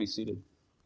Be seated.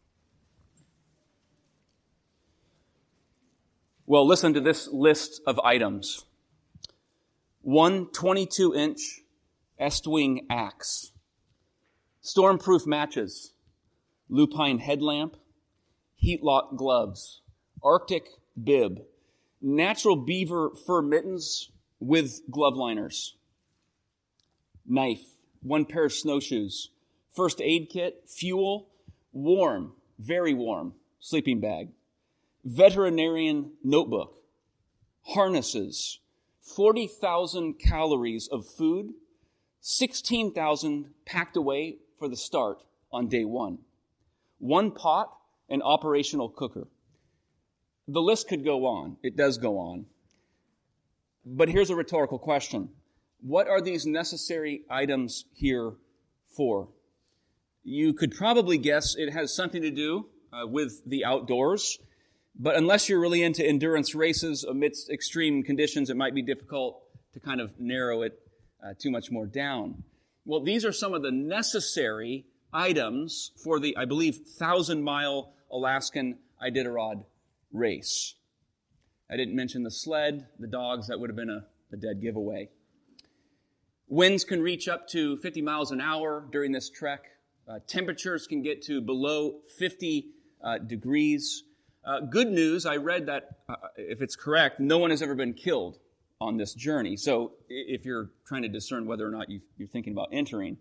Well, listen to this list of items. 1 22-inch Estwing axe, stormproof matches, lupine headlamp, heat-lock gloves, Arctic bib, natural beaver fur mittens with glove liners, knife, 1 pair of snowshoes, first aid kit, fuel, warm, very warm, sleeping bag, veterinarian notebook, harnesses, 40,000 calories of food, 16,000 packed away for the start on day 1, 1 pot, and operational cooker. The list could go on. It does go on. But here's a rhetorical question. What are these necessary items here for? You could probably guess it has something to do with the outdoors, but unless you're really into endurance races amidst extreme conditions, it might be difficult to kind of narrow it too much more down. Well, these are some of the necessary items for the, I believe, 1,000-mile Alaskan Iditarod race. I didn't mention the sled, the dogs. That would have been a dead giveaway. Winds can reach up to 50 miles an hour during this trek. Temperatures can get to below 50 degrees. Good news, I read that, if it's correct, no one has ever been killed on this journey. So if you're trying to discern whether or not you're thinking about entering.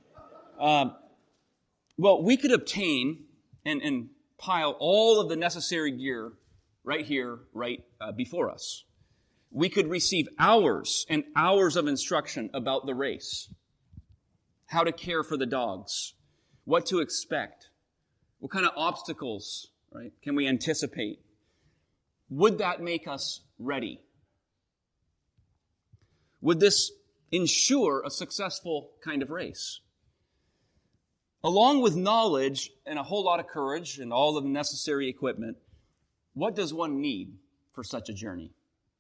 Well, we could obtain and pile all of the necessary gear right here, right before us. We could receive hours and hours of instruction about the race, how to care for the dogs, what to expect, what kind of obstacles, right, can we anticipate? Would that make us ready? Would this ensure a successful kind of race? Along with knowledge and a whole lot of courage and all of the necessary equipment, what does one need for such a journey?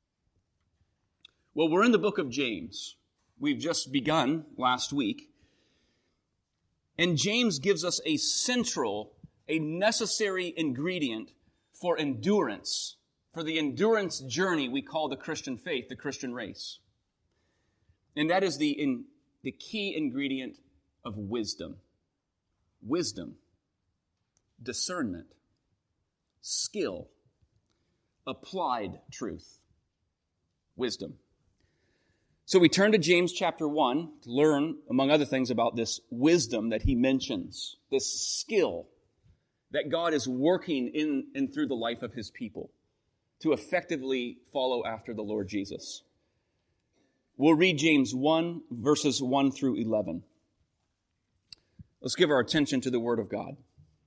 Well, we're in the book of James. We've just begun last week. And James gives us a necessary ingredient for endurance, for the endurance journey we call the Christian faith, the Christian race. And that is the key ingredient of wisdom. Wisdom, discernment, skill, applied truth, wisdom. So we turn to James chapter 1 to learn, among other things, about this wisdom that he mentions, this skill that God is working in and through the life of his people to effectively follow after the Lord Jesus. We'll read James 1, verses 1 through 11. Let's give our attention to the Word of God.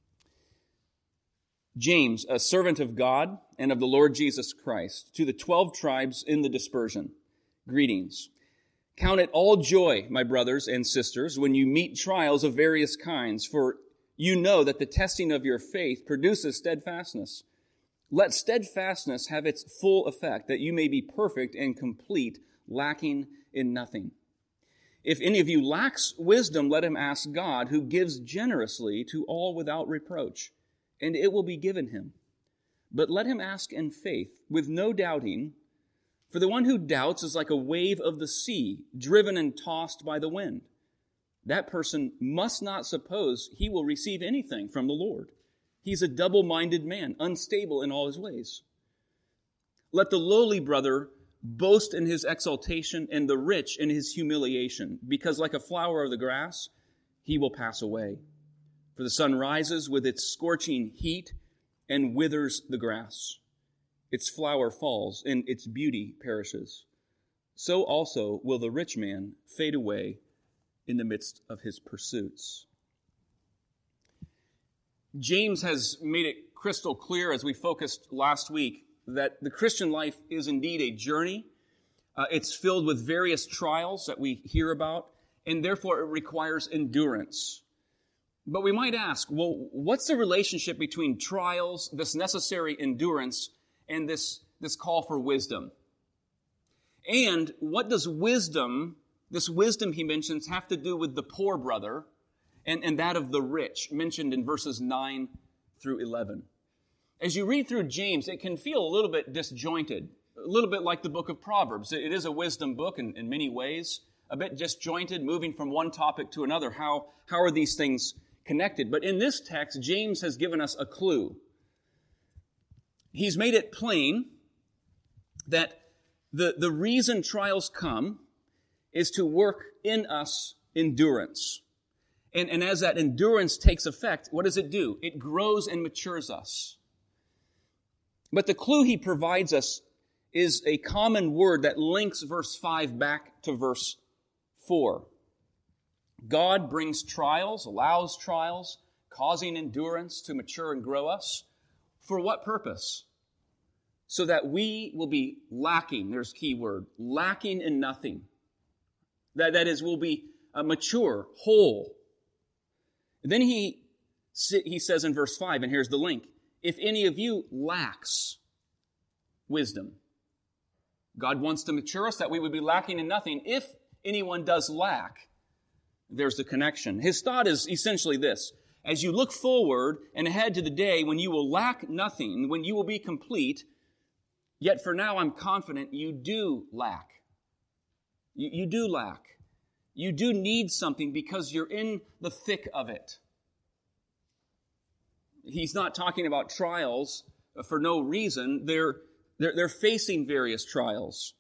James, a servant of God and of the Lord Jesus Christ, to the 12 tribes in the dispersion, greetings. Count it all joy, my brothers and sisters, when you meet trials of various kinds, for you know that the testing of your faith produces steadfastness. Let steadfastness have its full effect, that you may be perfect and complete, lacking in nothing. If any of you lacks wisdom, let him ask God, who gives generously to all without reproach, and it will be given him. But let him ask in faith, with no doubting, for the one who doubts is like a wave of the sea, driven and tossed by the wind. That person must not suppose he will receive anything from the Lord. He's a double-minded man, unstable in all his ways. Let the lowly brother boast in his exaltation, and the rich in his humiliation, because like a flower of the grass, he will pass away. For the sun rises with its scorching heat and withers the grass. Its flower falls, and its beauty perishes. So also will the rich man fade away in the midst of his pursuits. James has made it crystal clear, as we focused last week, that the Christian life is indeed a journey. It's filled with various trials that we hear about, and therefore it requires endurance. But we might ask, well, what's the relationship between trials, this necessary endurance, and this call for wisdom? And what does wisdom, this wisdom he mentions, have to do with the poor brother and that of the rich, mentioned in verses 9 through 11. As you read through James, it can feel a little bit disjointed, a little bit like the book of Proverbs. It is a wisdom book in many ways, a bit disjointed, moving from one topic to another. How are these things connected? But in this text, James has given us a clue. He's made it plain that the reason trials come is to work in us endurance. And as that endurance takes effect, what does it do? It grows and matures us. But the clue he provides us is a common word that links verse 5 back to verse 4. God brings trials, allows trials, causing endurance to mature and grow us. For what purpose? So that we will be lacking, there's key word, lacking in nothing. That is, we'll be mature, whole. And then he says in verse 5, and here's the link, if any of you lacks wisdom. God wants to mature us that we would be lacking in nothing. If anyone does lack, there's the connection. His thought is essentially this. As you look forward and ahead to the day when you will lack nothing, when you will be complete, yet for now I'm confident you do lack. You do lack. You do need something because you're in the thick of it. He's not talking about trials for no reason. They're facing various trials.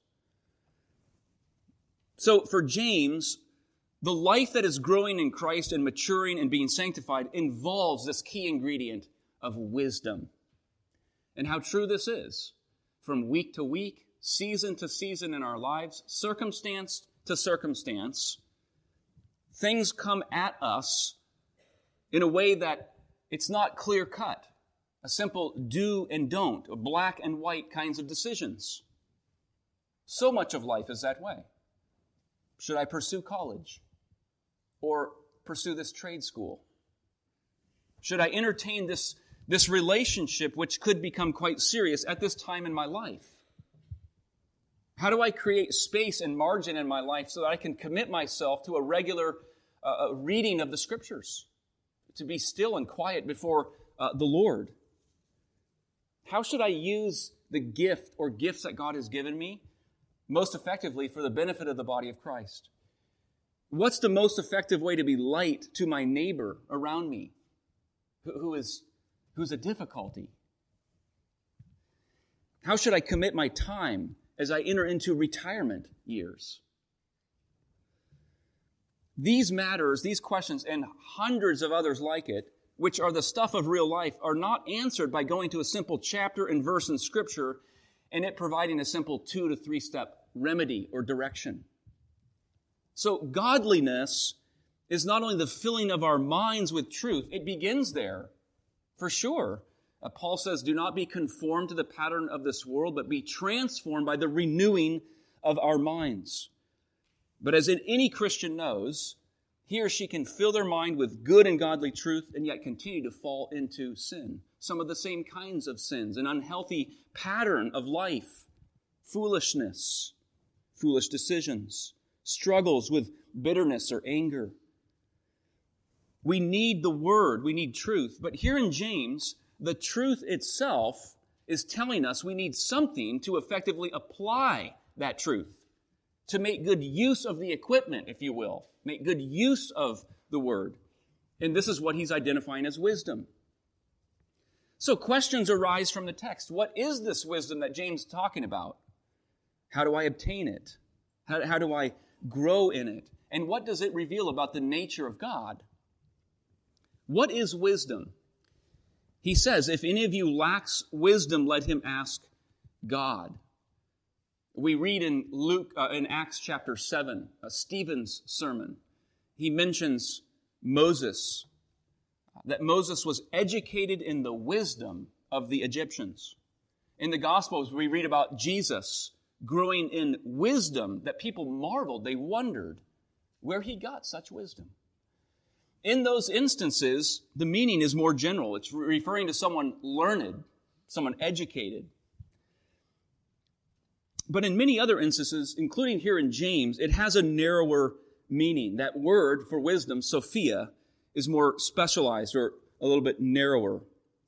So for James, the life that is growing in Christ and maturing and being sanctified involves this key ingredient of wisdom. And how true this is. From week to week, season to season in our lives, circumstance to circumstance, things come at us in a way that it's not clear cut. A simple do and don't, a black and white kinds of decisions. So much of life is that way. Should I pursue college? Or pursue this trade school? Should I entertain this relationship which could become quite serious at this time in my life? How do I create space and margin in my life so that I can commit myself to a regular reading of the Scriptures? To be still and quiet before the Lord. How should I use the gift or gifts that God has given me most effectively for the benefit of the body of Christ? What's the most effective way to be light to my neighbor around me who's a difficulty? How should I commit my time as I enter into retirement years? These matters, these questions, and hundreds of others like it, which are the stuff of real life, are not answered by going to a simple chapter and verse in Scripture and it providing a simple 2 to 3 step remedy or direction. So godliness is not only the filling of our minds with truth, it begins there, for sure. Paul says, do not be conformed to the pattern of this world, but be transformed by the renewing of our minds. But as any Christian knows, he or she can fill their mind with good and godly truth and yet continue to fall into sin. Some of the same kinds of sins, an unhealthy pattern of life, foolishness, foolish decisions, struggles with bitterness or anger. We need the Word, we need truth. But here in James, the truth itself is telling us we need something to effectively apply that truth, to make good use of the equipment, if you will, make good use of the Word. And this is what he's identifying as wisdom. So questions arise from the text. What is this wisdom that James is talking about? How do I obtain it? How do I grow in it? And what does it reveal about the nature of God? What is wisdom? He says, if any of you lacks wisdom, let him ask God. We read in in Acts chapter 7, Stephen's sermon. He mentions Moses, that Moses was educated in the wisdom of the Egyptians. In the Gospels, we read about Jesus growing in wisdom that people marveled, they wondered where he got such wisdom. In those instances, the meaning is more general. It's referring to someone learned, someone educated. But in many other instances, including here in James, it has a narrower meaning. That word for wisdom, Sophia, is more specialized or a little bit narrower.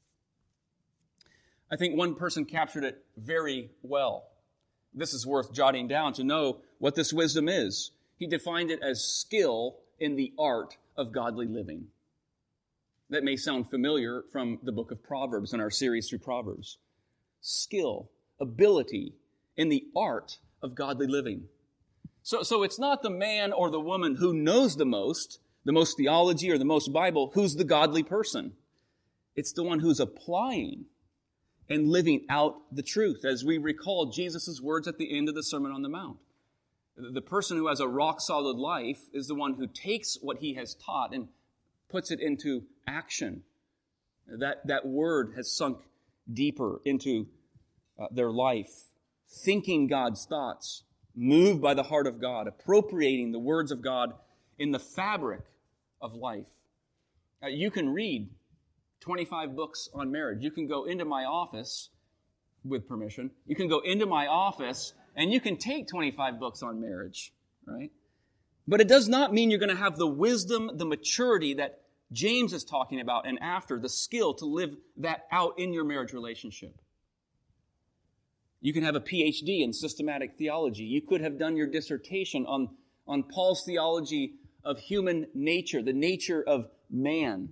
I think one person captured it very well. This is worth jotting down to know what this wisdom is. He defined it as skill in the art of godly living. That may sound familiar from the book of Proverbs and our series through Proverbs. Skill, ability in the art of godly living. So it's not the man or the woman who knows the most theology or the most Bible, who's the godly person. It's the one who's applying and living out the truth. As we recall Jesus' words at the end of the Sermon on the Mount. The person who has a rock-solid life is the one who takes what he has taught and puts it into action. That word has sunk deeper into their life, thinking God's thoughts, moved by the heart of God, appropriating the words of God in the fabric of life. You can read 25 books on marriage. You can go into my office, with permission, you can go into my office and you can take 25 books on marriage, right? But it does not mean you're going to have the wisdom, the maturity that James is talking about, and after, the skill to live that out in your marriage relationship. You can have a PhD in systematic theology. You could have done your dissertation on Paul's theology of human nature, the nature of man.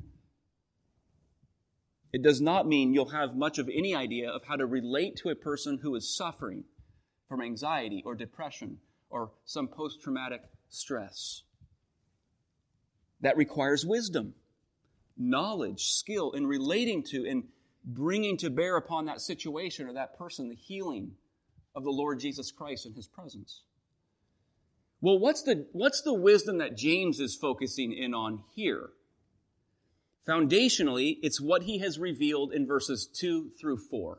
It does not mean you'll have much of any idea of how to relate to a person who is suffering from anxiety or depression or some post-traumatic stress. That requires wisdom, knowledge, skill in relating to and bringing to bear upon that situation or that person the healing of the Lord Jesus Christ in His presence. Well, what's the wisdom that James is focusing in on here? Foundationally, it's what he has revealed in verses 2 through 4.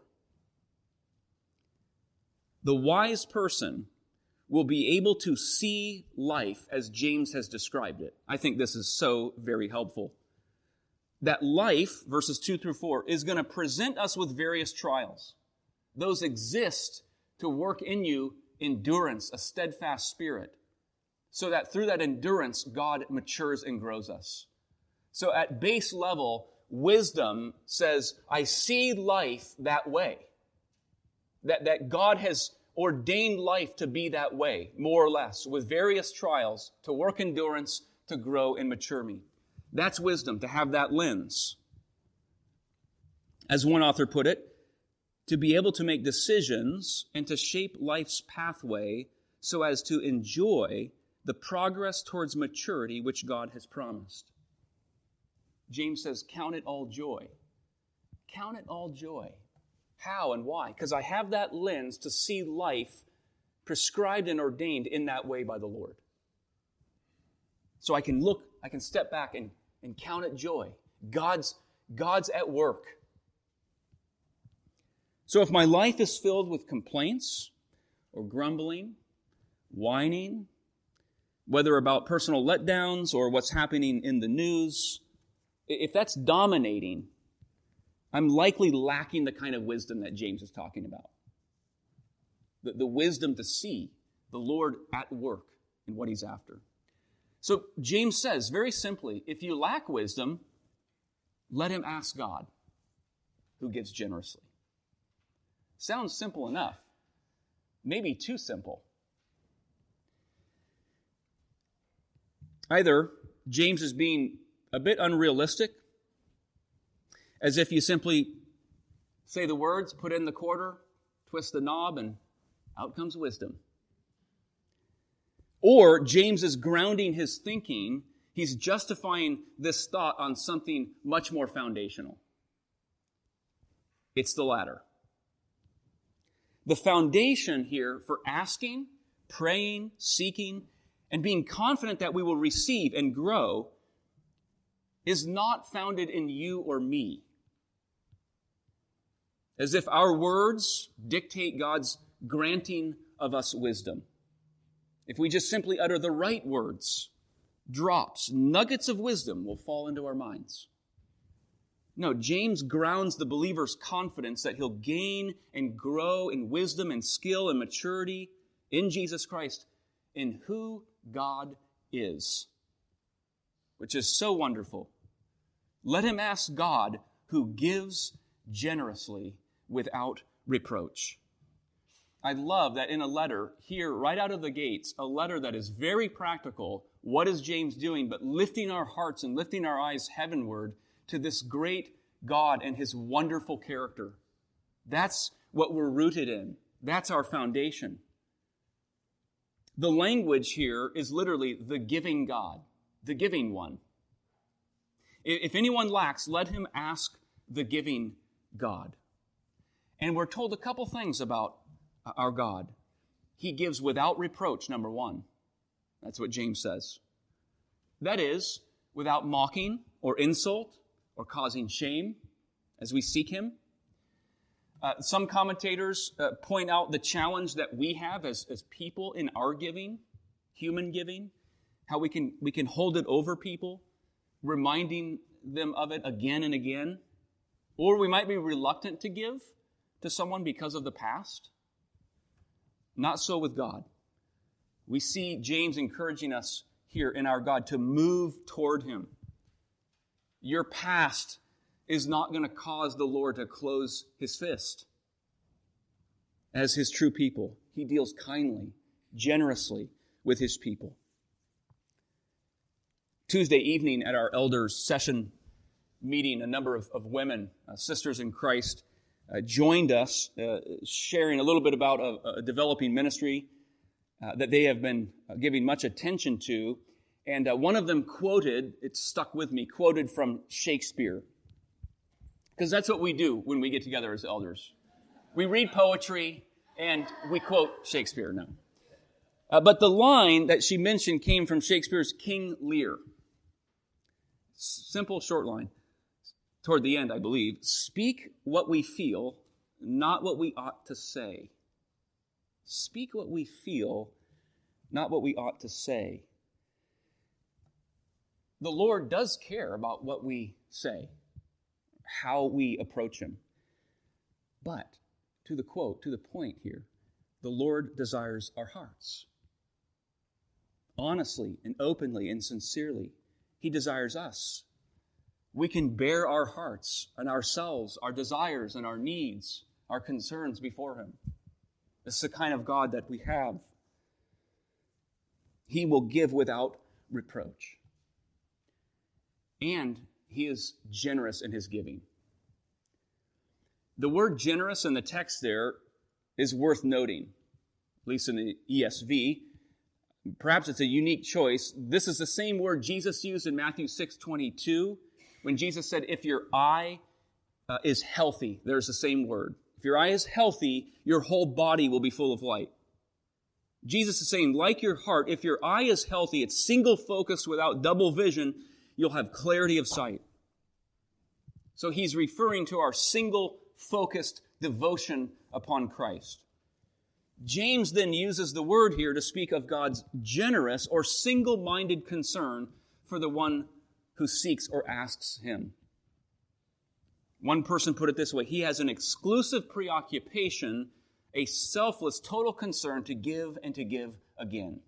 The wise person will be able to see life as James has described it. I think this is so very helpful. That life, verses 2 through 4, is going to present us with various trials. Those exist to work in you endurance, a steadfast spirit, so that through that endurance, God matures and grows us. So at base level, wisdom says, I see life that way. That God has ordained life to be that way, more or less, with various trials, to work endurance, to grow and mature me. That's wisdom, to have that lens. As one author put it, to be able to make decisions and to shape life's pathway so as to enjoy the progress towards maturity which God has promised. James says, count it all joy. Count it all joy. How and why? Because I have that lens to see life prescribed and ordained in that way by the Lord. So I can step back and count it joy. God's at work. So if my life is filled with complaints or grumbling, whining, whether about personal letdowns or what's happening in the news, if that's dominating, I'm likely lacking the kind of wisdom that James is talking about. The wisdom to see the Lord at work in what He's after. So James says, very simply, if you lack wisdom, let him ask God, who gives generously. Sounds simple enough. Maybe too simple. Either James is being a bit unrealistic, as if you simply say the words, put in the quarter, twist the knob, and out comes wisdom. Or James is grounding his thinking, he's justifying this thought on something much more foundational. It's the latter. The foundation here for asking, praying, seeking, and being confident that we will receive and grow is not founded in you or me. As if our words dictate God's granting of us wisdom. If we just simply utter the right words, drops, nuggets of wisdom will fall into our minds. No, James grounds the believer's confidence that he'll gain and grow in wisdom and skill and maturity in Jesus Christ, in who God is, which is so wonderful Let him ask God, who gives generously without reproach. I love that in a letter here, right out of the gates, a letter that is very practical. What is James doing but lifting our hearts and lifting our eyes heavenward to this great God and his wonderful character? That's what we're rooted in. That's our foundation. The language here is literally the giving God, the giving one. If anyone lacks, let him ask the giving God. And we're told a couple things about our God. He gives without reproach, number one. That's what James says. That is, without mocking or insult or causing shame as we seek him. Some commentators point out the challenge that we have as people in our giving, human giving, how we can hold it over people, reminding them of it again and again. Or we might be reluctant to give to someone because of the past. Not so with God. We see James encouraging us here in our God to move toward him. Your past is not going to cause the Lord to close his fist. As his true people, he deals kindly, generously with his people. Tuesday evening at our elders' session meeting, a number of women, sisters in Christ, joined us, sharing a little bit about a developing ministry that they have been giving much attention to. And one of them quoted, it stuck with me, quoted from Shakespeare. Because that's what we do when we get together as elders. We read poetry and we quote Shakespeare now. But the line that she mentioned came from Shakespeare's King Lear. Simple, short line. Toward the end, I believe. Speak what we feel, not what we ought to say. Speak what we feel, not what we ought to say. The Lord does care about what we say, how we approach him. But, to the point here, the Lord desires our hearts. Honestly and openly and sincerely, he desires us. We can bear our hearts and ourselves, our desires and our needs, our concerns before him. This is the kind of God that we have. He will give without reproach. And he is generous in his giving. The word generous in the text there is worth noting, at least in the ESV. Perhaps it's a unique choice. This is the same word Jesus used in Matthew 6:22 when Jesus said, if your eye is healthy, there's the same word. If your eye is healthy, your whole body will be full of light. Jesus is saying, like your heart, if your eye is healthy, it's single-focused without double vision, you'll have clarity of sight. So he's referring to our single-focused devotion upon Christ. James then uses the word here to speak of God's generous or single-minded concern for the one who seeks or asks him. One person put it this way: he has an exclusive preoccupation, a selfless, total concern to give and to give again.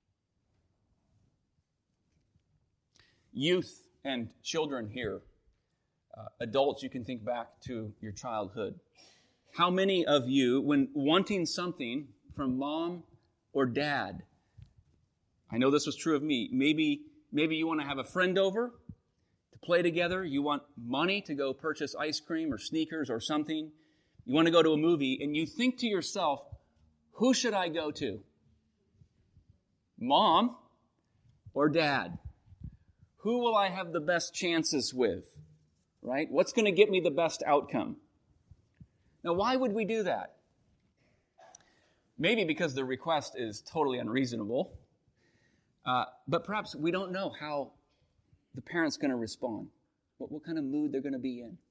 Youth and children here, adults, you can think back to your childhood. How many of you, when wanting something from mom or dad, I know this was true of me, maybe you want to have a friend over to play together, you want money to go purchase ice cream or sneakers or something, you want to go to a movie, and you think to yourself, who should I go to? Mom or dad? Who will I have the best chances with? Right? What's going to get me the best outcome? Now, why would we do that? Maybe because the request is totally unreasonable, but perhaps we don't know how the parent's going to respond, what kind of mood they're going to be in.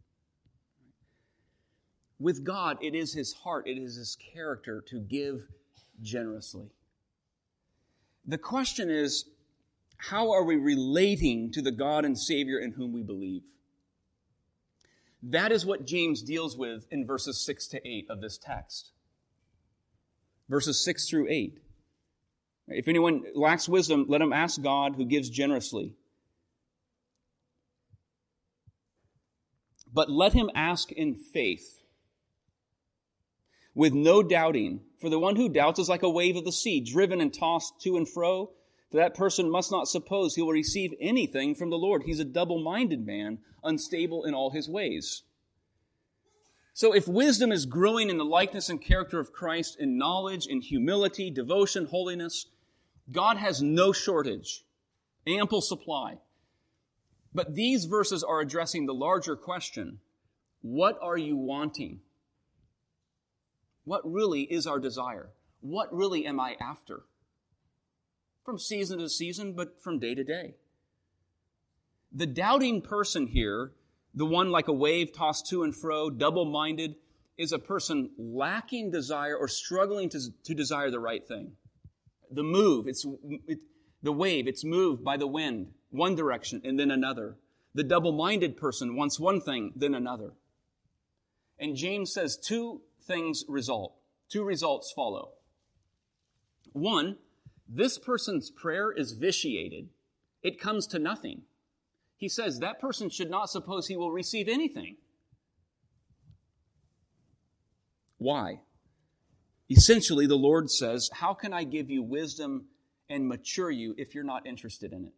With God, it is his heart, it is his character to give generously. The question is, how are we relating to the God and Savior in whom we believe? That is what James deals with in verses 6 to 8 of this text. Verses 6 through 8. If anyone lacks wisdom, let him ask God who gives generously. But let him ask in faith, with no doubting. For the one who doubts is like a wave of the sea, driven and tossed to and fro. For that person must not suppose he will receive anything from the Lord. He's a double-minded man, unstable in all his ways. So if wisdom is growing in the likeness and character of Christ, in knowledge, in humility, devotion, holiness, God has no shortage, ample supply. But these verses are addressing the larger question: what are you wanting? What really is our desire? What really am I after? From season to season, but from day to day. The doubting person here, the one like a wave tossed to and fro, double-minded, is a person lacking desire or struggling to desire the right thing. The move, the wave, it's moved by the wind, one direction and then another. The double-minded person wants one thing, then another. And James says two results follow. One, this person's prayer is vitiated. It comes to nothing. He says that person should not suppose he will receive anything. Why? Essentially, the Lord says, how can I give you wisdom and mature you if you're not interested in it?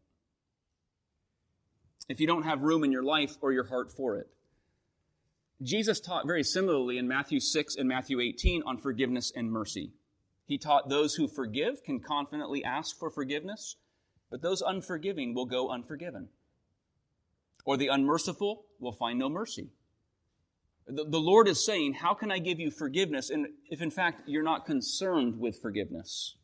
If you don't have room in your life or your heart for it. Jesus taught very similarly in Matthew 6 and Matthew 18 on forgiveness and mercy. He taught those who forgive can confidently ask for forgiveness, but those unforgiving will go unforgiven. Or the unmerciful will find no mercy. The Lord is saying, how can I give you forgiveness if in fact you're not concerned with forgiveness?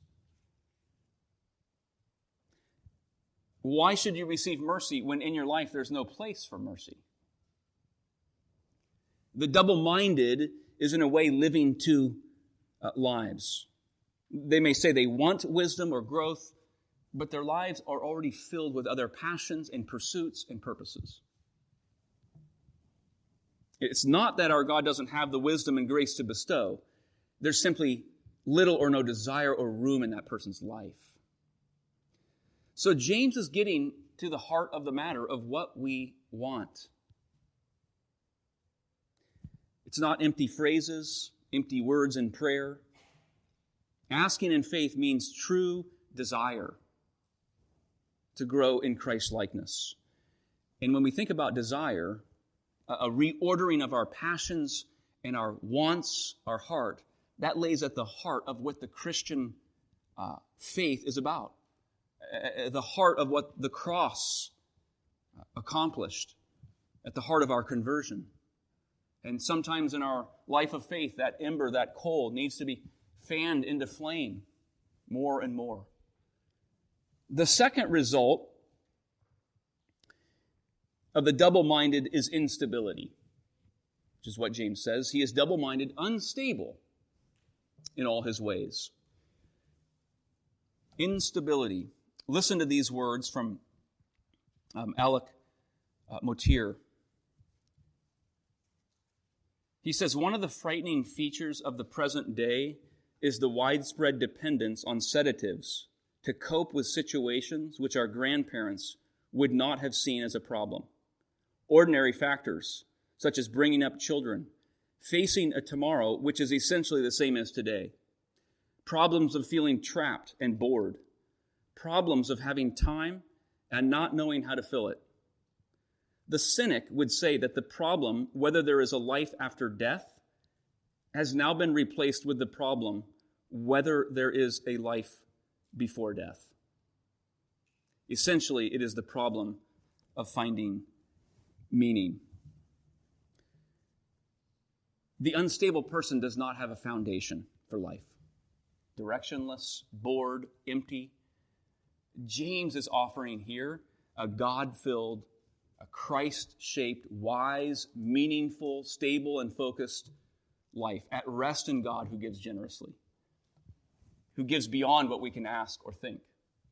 Why should you receive mercy when in your life there's no place for mercy? The double-minded is in a way living two lives. They may say they want wisdom or growth, but their lives are already filled with other passions and pursuits and purposes. It's not that our God doesn't have the wisdom and grace to bestow. There's simply little or no desire or room in that person's life. So James is getting to the heart of the matter of what we want. It's not empty phrases, empty words in prayer. Asking in faith means true desire to grow in Christ's likeness. And when we think about desire, a reordering of our passions and our wants, our heart, that lays at the heart of what the Christian faith is about. The heart of what the cross accomplished, at the heart of our conversion. And sometimes in our life of faith, that ember, that coal, needs to be fanned into flame more and more. The second result of the double-minded is instability, which is what James says. He is double-minded, unstable in all his ways. Instability. Listen to these words from Alec Motyer. He says, one of the frightening features of the present day is the widespread dependence on sedatives to cope with situations which our grandparents would not have seen as a problem. Ordinary factors, such as bringing up children, facing a tomorrow which is essentially the same as today. Problems of feeling trapped and bored. Problems of having time and not knowing how to fill it. The cynic would say that the problem, whether there is a life after death, has now been replaced with the problem, whether there is a life before death. Essentially, it is the problem of finding meaning. The unstable person does not have a foundation for life. Directionless, bored, empty. James is offering here a God-filled, a Christ-shaped, wise, meaningful, stable, and focused life at rest in God who gives generously, who gives beyond what we can ask or think.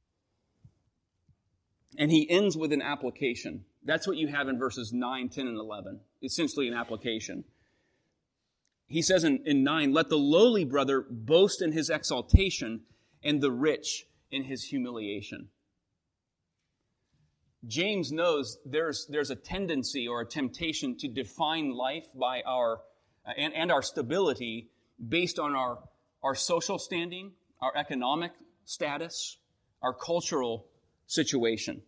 And he ends with an application. That's what you have in verses 9, 10, and 11. Essentially an application. He says in 9, let the lowly brother boast in his exaltation and the rich in his humiliation. James knows there's a tendency or a temptation to define life by our and our stability based on our social standing, our economic status, our cultural situation.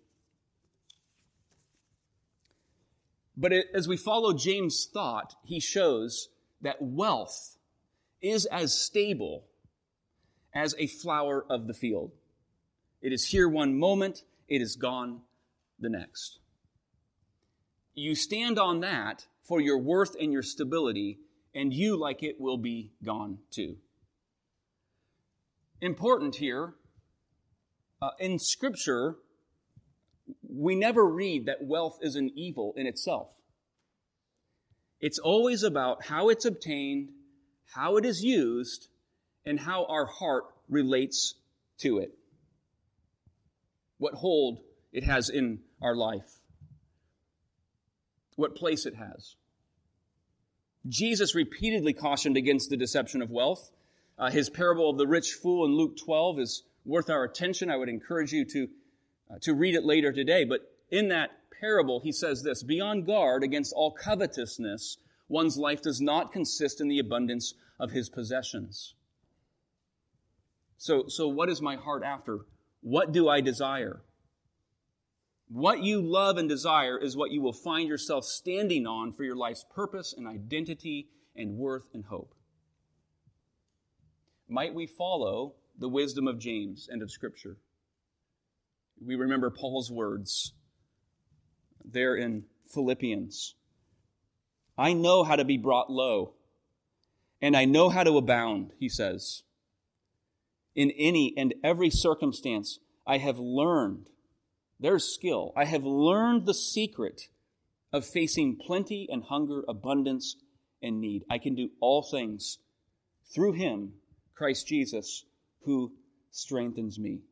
But as we follow James' thought, he shows that wealth is as stable as a flower of the field. It is here one moment, it is gone the next. You stand on that for your worth and your stability, and you, like it, will be gone too. Important here, in Scripture, we never read that wealth is an evil in itself. It's always about how it's obtained, how it is used, and how our heart relates to it. What hold it has in our life. What place it has. Jesus repeatedly cautioned against the deception of wealth. His parable of the rich fool in Luke 12 is worth our attention. I would encourage you to read it later today. But in that parable, he says this, "Be on guard against all covetousness. One's life does not consist in the abundance of his possessions." So what is my heart after? What do I desire? What you love and desire is what you will find yourself standing on for your life's purpose and identity and worth and hope. Might we follow the wisdom of James and of Scripture? We remember Paul's words there in Philippians. "I know how to be brought low, and I know how to abound," he says. "In any and every circumstance, I have learned," there's skill, "I have learned the secret of facing plenty and hunger, abundance and need. I can do all things through Him, Christ Jesus, who strengthens me."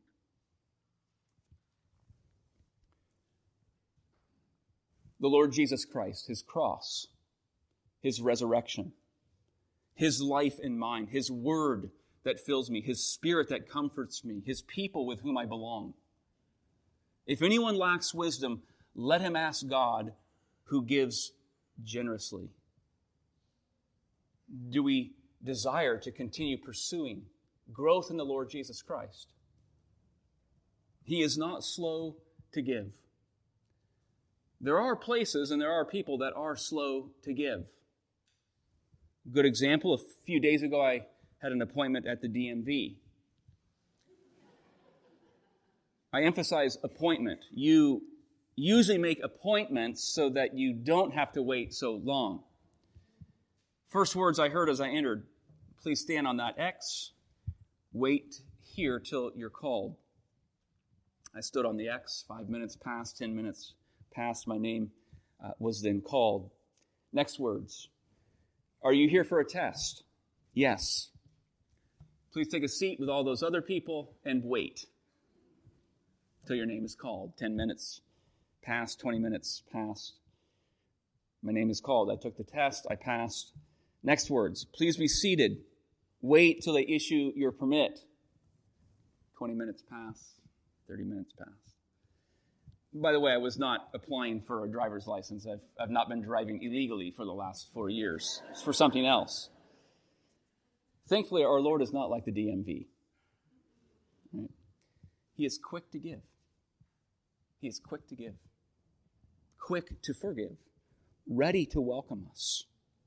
The Lord Jesus Christ, His cross, His resurrection, His life in mine, His word that fills me, His Spirit that comforts me, His people with whom I belong. If anyone lacks wisdom, let him ask God, who gives generously. Do we desire to continue pursuing growth in the Lord Jesus Christ? He is not slow to give. There are places and there are people that are slow to give. Good example, a few days ago I had an appointment at the DMV. I emphasize appointment. You usually make appointments so that you don't have to wait so long. First words I heard as I entered, "Please stand on that X. Wait here till you're called." I stood on the X. 5 minutes passed, 10 minutes passed. My name was then called. Next words. "Are you here for a test?" "Yes." "Please take a seat with all those other people and wait till your name is called." 10 minutes passed, 20 minutes passed. My name is called. I took the test. I passed. Next words. "Please be seated. Wait till they issue your permit." 20 minutes passed. 30 minutes passed. By the way, I was not applying for a driver's license. I've not been driving illegally for the last 4 years. It's for something else. Thankfully, our Lord is not like the DMV. Right? He is quick to give. He is quick to give. Quick to forgive. Ready to welcome us.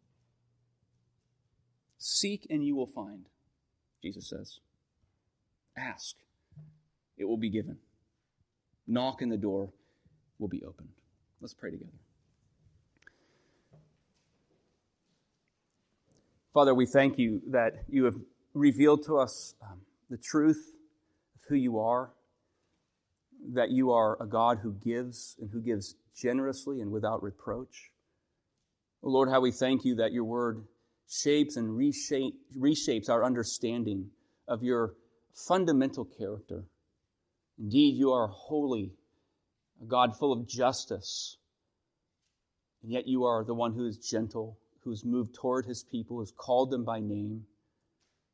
"Seek and you will find," Jesus says. "Ask, it will be given. Knock and the door will be opened." Let's pray together. Father, we thank you that you have revealed to us the truth of who you are, that you are a God who gives and who gives generously and without reproach. Oh Lord, how we thank you that your word shapes and reshapes our understanding of your fundamental character. Indeed, you are holy, a God full of justice, and yet you are the one who is gentle, who is moved toward his people, who has called them by name,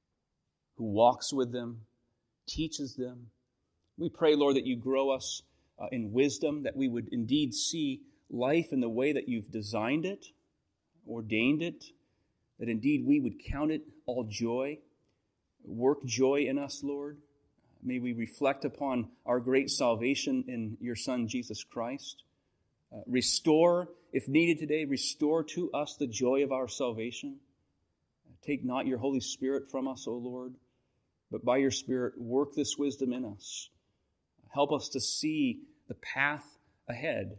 who walks with them, teaches them. We pray, Lord, that you grow us in wisdom, that we would indeed see life in the way that you've designed it, ordained it, that indeed we would count it all joy. Work joy in us, Lord. May we reflect upon our great salvation in your Son, Jesus Christ. Restore, if needed today, restore to us the joy of our salvation. Take not your Holy Spirit from us, O Lord, but by your Spirit work this wisdom in us. Help us to see the path ahead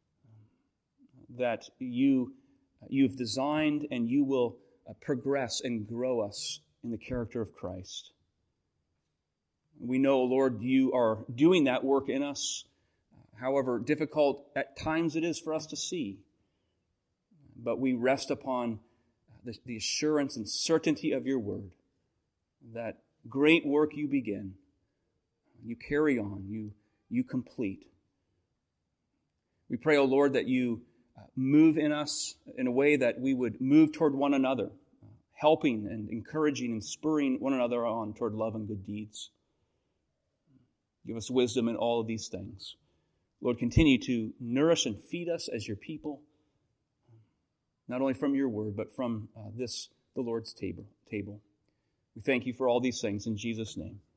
that you've designed, and you will progress and grow us in the character of Christ. We know, Lord, you are doing that work in us, however difficult at times it is for us to see. But we rest upon the assurance and certainty of your word, that great work you begin, you carry on, you complete. We pray, O Lord, that you move in us in a way that we would move toward one another, helping and encouraging and spurring one another on toward love and good deeds. Give us wisdom in all of these things. Lord, continue to nourish and feed us as your people, not only from your word, but from the Lord's table. We thank you for all these things in Jesus' name.